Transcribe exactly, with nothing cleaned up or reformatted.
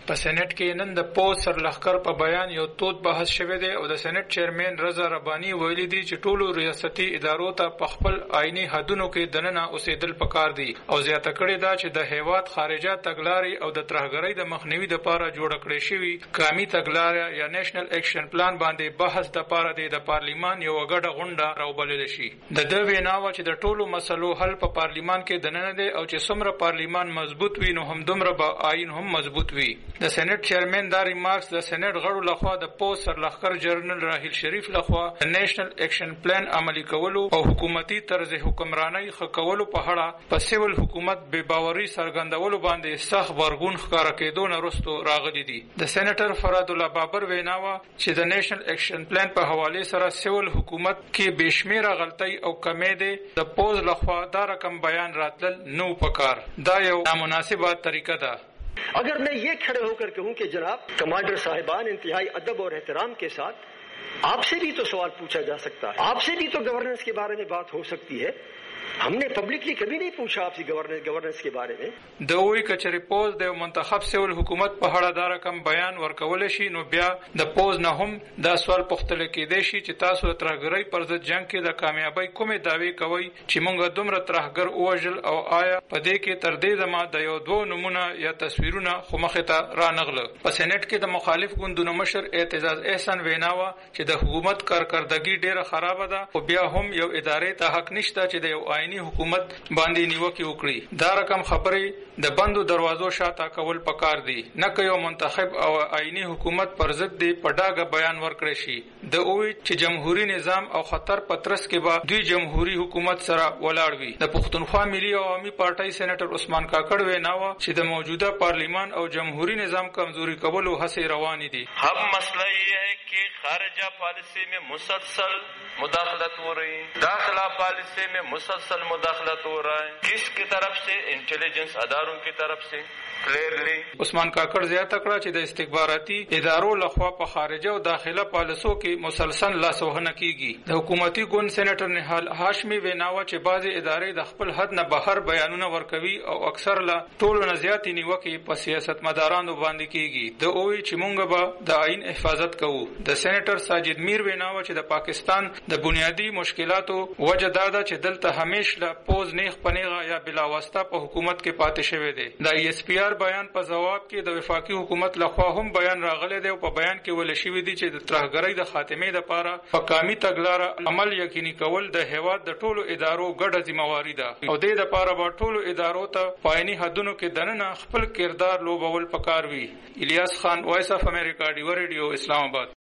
په سېنات کې نن د پوز سرلښکر په بیان یو تود بحث شوی دی او د سېنات چیرمن رضا رباني ویلي دی چې ټولو ریاستي ادارو ته په خپل آئینی حدونو کې دننه اوسېدل پکار دي او زیاته کړې ده چې د هیواد خارجه تګلارې او د ترهګرۍ د مخنیوي لپاره جوړ کړې شوی قومي تګلارې یا نېشنل اکشن پلان باندې بحث د پاره د پارلیمان یو غټه غونډه راوبلل شي. د دوی ویناوه چې د ټولو مسلو حل په پارلیمان کې دننه دی او چې څومره پارلیمان مضبوط وي نو هم دومره به آئین هم مضبوط وي. د سېنات چیرمن دا ریمارکس د سېنات غړو لخوا د پوز سرلښکر جنرال راحیل شریف لخوا د نېشنل اکشن پلان عملي کولو او حکومتي طرز حکمرانۍ ښه کولو په اړه په سیول حکومت بې باوري څرګندولو باندې سخت غبرګون ښکاره کېدو نه وروسته راغلي دي. د سېنیټر فراد الله بابر ویناوه چې د نېشنل اکشن پلان په حواله سره سیول حکومت کې بشمیره غلطۍ او کمې دي د پوز لخوا دا رقم بیان راتلل نو پکار. دا یو نامناسبه طریقه ده. अगर मैं ये खड़े होकर कहूं कि जनाब कमांडर साहिबान इंतहाई अदब और एहतराम के साथ आपसे भी तो सवाल पूछा जा सकता है, आपसे भी तो गवर्नेंस के बारे में बात हो सकती है. हमने पब्लिकली कभी नहीं पूछा आपसे गवर्नेंस गवर्नेंस के बारे में. د وی کچری پوز د منتخب سیول حکومت په اړه دا رقم بیان ورکول شي نو بیا د پوز نه هم دا سوال پختل کېدی شي چې تاسو ترهګرۍ پر ضد جنگ کې د کامیابی کومې داوی کوي چې مونږ دومره ترهګر اوجل او آیا په دې کې تر دې دمه د یو دوه نمونه یا تصویرونه خو مخه ته را نغله. په سېنات کې د مخالف ګوندونو مشر اعتزاز احسان ویناوه چې د حکومت کارکردګي ډیره خراب ده او بیا هم یو ادارې ته حق نشته چې د یو آئینی حکومت باندې نیوکه وکړي. دا رقم خبرې د بندو دروازو شاته کول پکار دي نه که یو منتخب او آئینی حکومت پر ضد دی په ډاګه بیان ورکړي شي. د اوی چې جمهوریت نظام او خطر پترس کې به دوی جمهوریت حکومت سره ولاړ وي. د پښتونخوا ملي عوامي پارټۍ سېنیټر عثمان کاکړ ویناوه چې د موجوده پارلیمان او جمهوریت نظام کمزوري کولو هڅې روانې دي. अब मसला ये है कि खारजा पॉलिसी में मुसलसल मुदाखलत हो रही है, दाखिला पॉलिसी में मुसलसल मुदाखलत हो रहा है. किसकी तरफ से? इंटेलिजेंस अदारों की तरफ से क्लियरली. عثمان کاکړ زیاته کړه چې د استخباراتي ادارو لخوا په خارجه او داخله پالیسو کې مسلسل لاسوهنه کیږي. د حکومتي ګوند سېنیټر نهال هاشمي ویناوه چې بعضي ادارې د خپل حد نه بهر بیانونه ورکوي او اکثر لا ټولو نه زیاتې نیوکې په سیاستمدارانو باندې کیږي. د اوی چې مونږ به د آئین حفاظت کوو. د سېنیټر ساجد میر ویناوه چې د پاکستان د بنیادی مشکلاتو وجه دا ده چې دلته همیشه پوز نیغ پنیغه یا بلا واسطه په حکومت کې پاتې شوی دی. د ای اس پی آر بیان په جواب کې د وفاقي حکومت لخوا هم بیان راغلی دی او په بیان کې ویل شوی دی چې د ترهګرۍ د خاتمې لپاره په قومي تګلارې عمل یقیني کول د هیواد د ټولو ادارو ګډه ذمہواری ده او د دې لپاره به ټولو ادارو ته په عیني حدونو کې دننه خپل کردار لوبول پکار وي. الیاس خان، وایس اف امریکا، ډیو ریډیو، اسلام آباد.